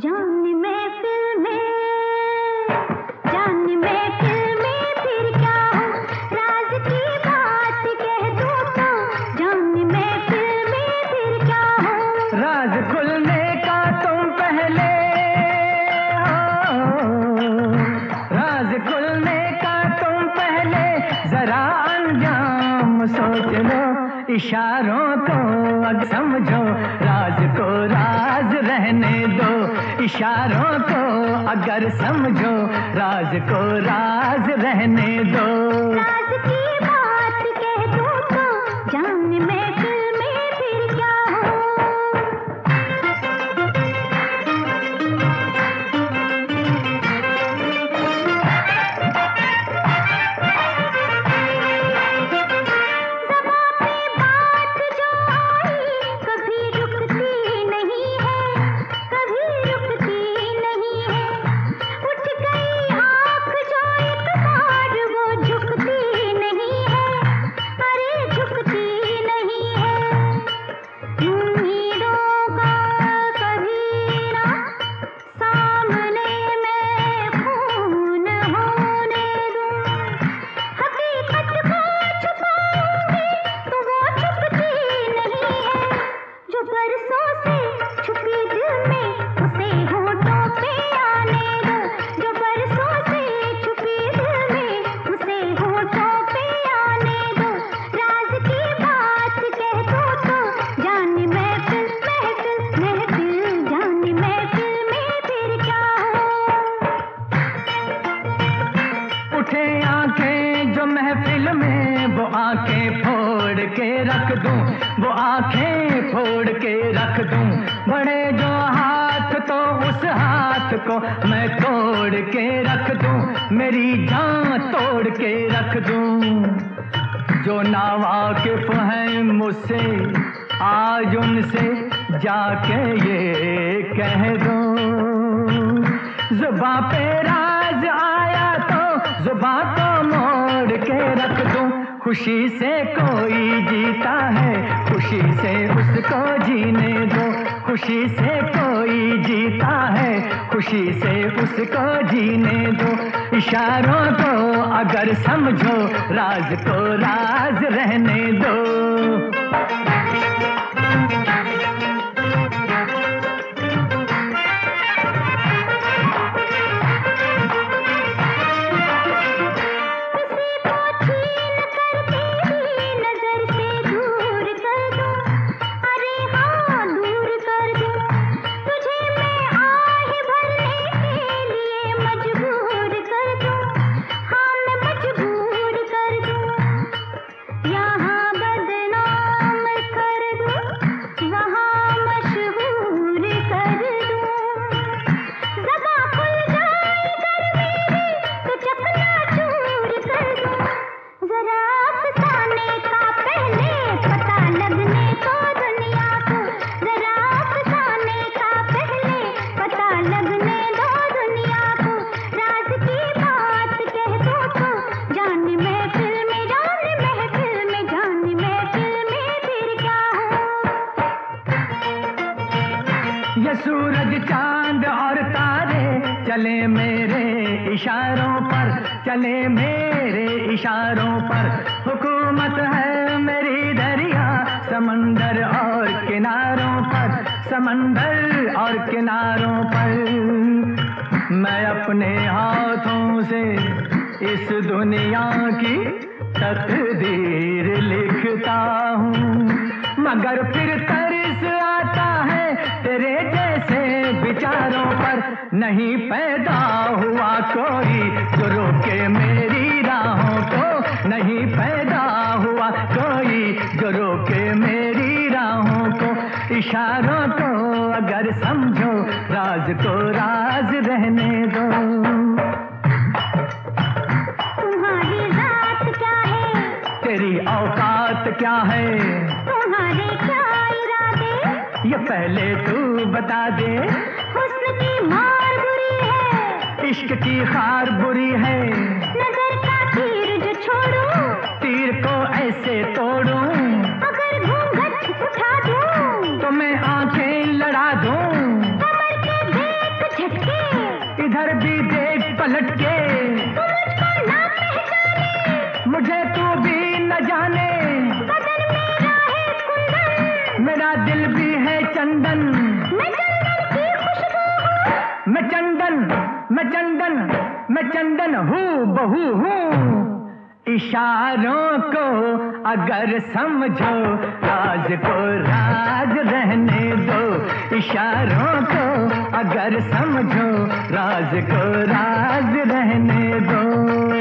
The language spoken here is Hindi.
जान महफिल में, जान महफिल में फिर क्या हो, राज की बात कह दूं तो जान महफिल में फिर क्या हो। राज खुलने का तुम पहले हो, राज खुलने का तुम पहले जरा अंजाम सोच लो, इशारों को अब समझो, राज को राज रहने दो, इशारों को अगर समझो, राज को राज रहने दो। राज की बात कह दूं तो जान महफिल में फिर क्या हो। उठे आंखें जो महफिल में, वो आंखें फोड़ के रख दूं, वो आंखें फोड़ के रख दूं, बड़े जो हाथ तो उस हाथ को मैं तोड़ के रख दूं, मेरी जान तोड़ के रख दूं। जो नावाकिफ हैं मुझसे आज उनसे जाके ये कह दूं, जुबां पे राज आया तो जुबां को मोड़ के रख दूं, खुशी से कोई जीता है, खुशी से उसको जीने दो, खुशी से कोई जीता है, खुशी से उसको जीने दो, इशारों को अगर समझो, राज को राज रहने दो। ये सूरज चांद और तारे चले मेरे इशारों पर, चले मेरे इशारों पर, हुकूमत है मेरी दरिया समंदर और किनारों पर, समंदर और किनारों पर। मैं अपने हाथों से इस दुनिया की तकदीर लिखता हूँ, मगर फिर तरस आता है तेरे जैसे विचारों पर, नहीं पैदा हुआ कोई जो रोके मेरी राहों को, नहीं पैदा हुआ कोई जो रोके मेरी राहों को, इशारों को अगर समझो, राज को राज रहने दो। तुम्हारी जात क्या है, तेरी औकात क्या है, तुम्हारे क्या इरादे, ये पहले तू बता दे। हुस्न की मार बुरी है, इश्क की खार बुरी है, नजर का तीर जो छोड़ूं, तीर को ऐसे तोड़ूं, अगर घूंघट उठा दूं, तो मैं आंखें लड़ा दूं, कमर के देख मेरा दिल भी है चंदन, मैं चंदन की खुशबू हूँ, मैं चंदन, मैं चंदन, मैं चंदन हूँ बहू हूँ। इशारों को अगर समझो, राज को राज रहने दो। इशारों को अगर समझो, राज को राज रहने दो।